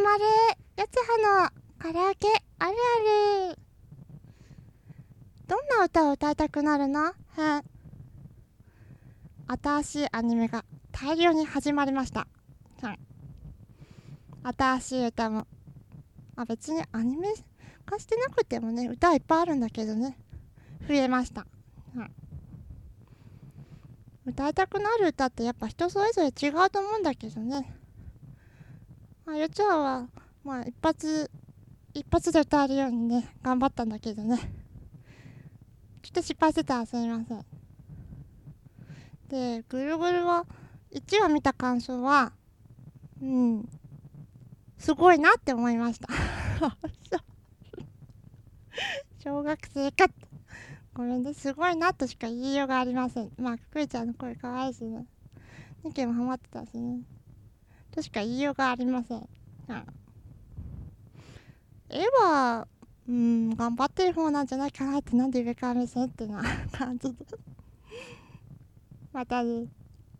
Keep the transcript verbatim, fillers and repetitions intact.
まるやつはのカラオケあるある。どんな歌を歌いたくなるの編。新しいアニメが大量に始まりました。新しい歌も、あ、別にアニメ化してなくてもね、歌いっぱいあるんだけどね、増えました。歌いたくなる歌ってやっぱ人それぞれ違うと思うんだけどね。あゆちゃんはまあ一発一発で歌えるようにね頑張ったんだけどね、ちょっと失敗してたらすみません。でぐるぐるはいちわ見た感想は、うんすごいなって思いました小学生かって、ごめんね、すごいなとしか言いようがありません。まあくいちゃんの声かわいいしね、ニケもハマってたしね、としか言いようがありません。うん、絵はうん頑張ってる方なんじゃないかなって、なんで上から目線ってな感じでまたね。